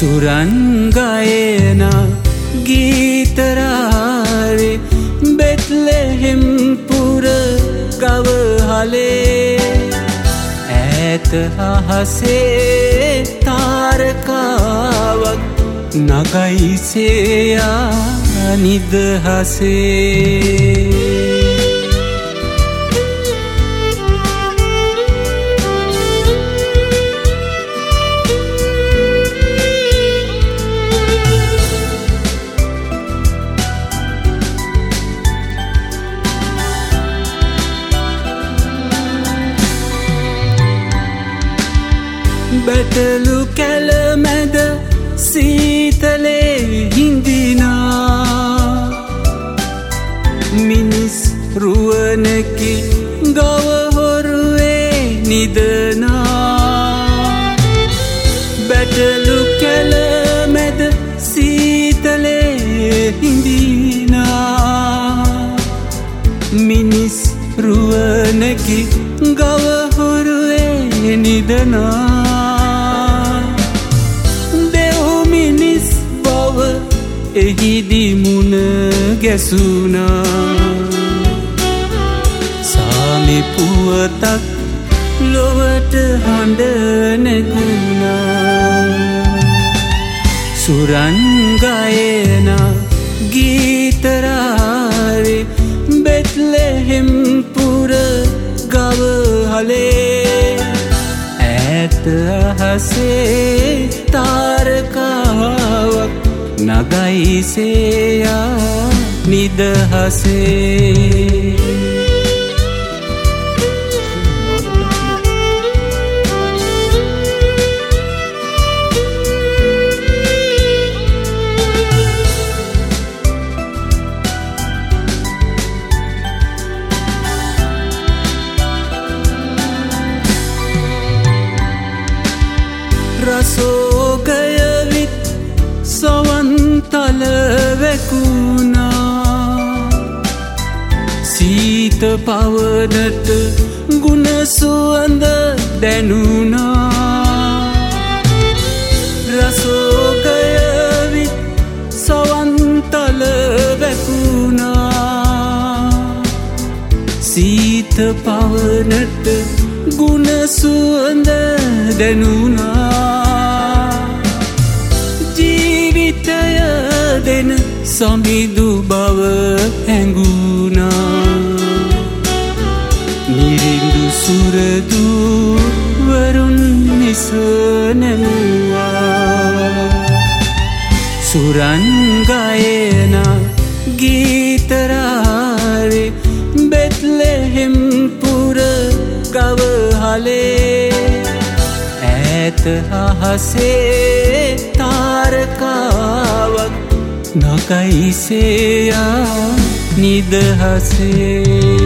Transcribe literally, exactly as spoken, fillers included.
සුරංගයන ගීතරාරේ බෙත්ලෙහෙම් පුර ගවහලේ ඈත අහසේ තාරකාවක් නගයිසේයා නිදහසේ බැටලු කැලමැද සීතලේ හිඳිනා මිනිස් රුවනකි ගවහොරුවේ නිදනා බැටලු කැලමැද සීතලේ හිඳිනා මිනිස් රුවනකි ගවහොරුවේ නිදනා එහිදි මුණ ගැසුනා සාමි පුවතක් ලොවට හඬ නැගුණා සුරංගයන ගීතරාරේ බෙත්ලෙහෙම් පුර ගවහලේ ඈත අහසේ තාරකාවක් නගයිසේයා නිදහසේ රසෝගය විත් සවන්තල වැකුණා සීත පවනට ගුණ සුවඳ දැනුණා රසෝගය විත් සවන්තල වැකුණා සීත පවනට ගුණ සුවඳ දැනුණා දෙන සමිදු බව හැඟුණා නිරිඳු සුරදු වරුන් මිස නැමුවා සුරංගයන ගීතරාරේ බෙත්ලෙහෙම් පුර ගවහලේ ඈත අහසේ තාරකාවක් නගයිසේයා නිදහසේ